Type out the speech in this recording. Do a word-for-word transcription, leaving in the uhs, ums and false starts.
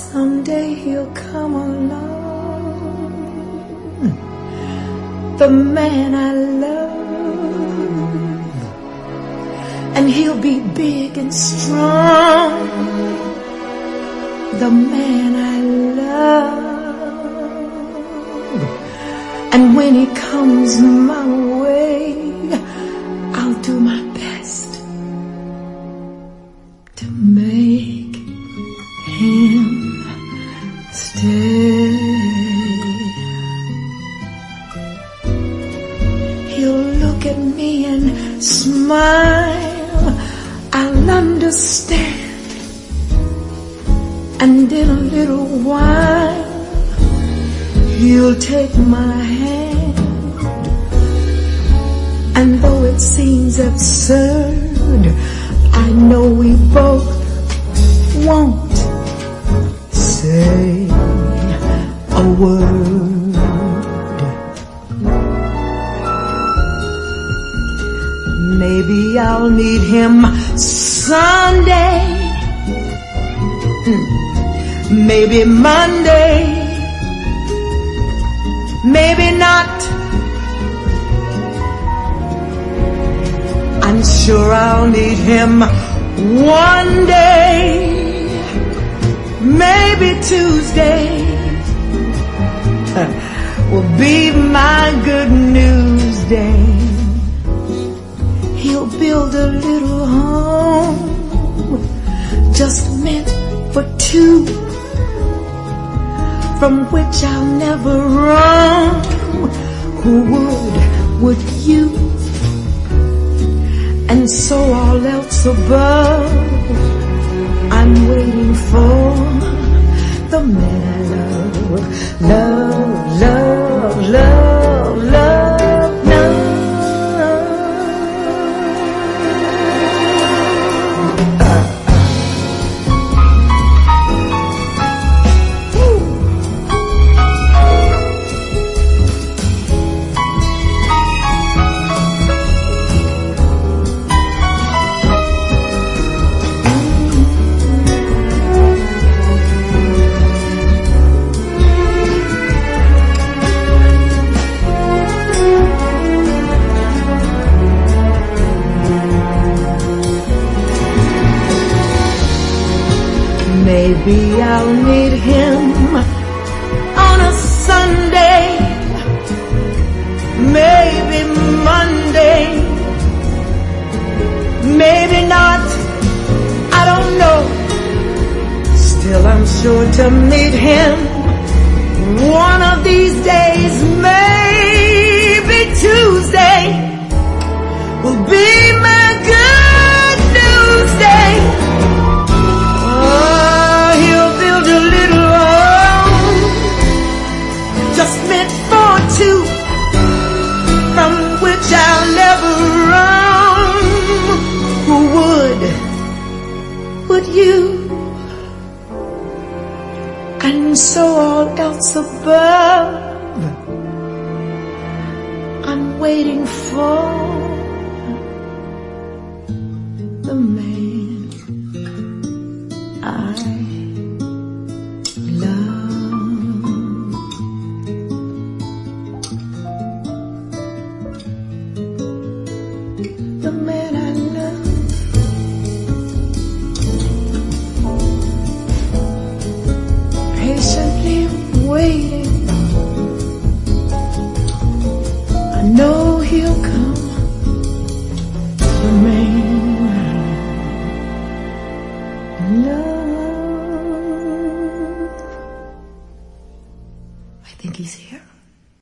Someday he'll come along, the man I love, and he'll be big and strong, the man I love. And when he comes my way, I'll do my best to make him stay. He'll look at me and smile, I'll understand, and in a little while he'll take my hand. And though it seems absurd, I know we both won't say a word. Maybe I'll need him someday, maybe Monday, maybe not. I'm sure I'll need him one day, maybe Tuesday will be my good news day. He'll build a little home just meant for two, from which I'll never roam. Who would, would you? And so all else above, I'm waiting for the man I love, love, love, love, love, love. Maybe I'll need him on a Sunday, maybe Monday, maybe not, I don't know. Still I'm sure to meet him one of these days. Maybe Tuesday will be my good news day. I'll never run. Who would, would you? And so all else above, I'm waiting for the man I love. The man I love, patiently waiting.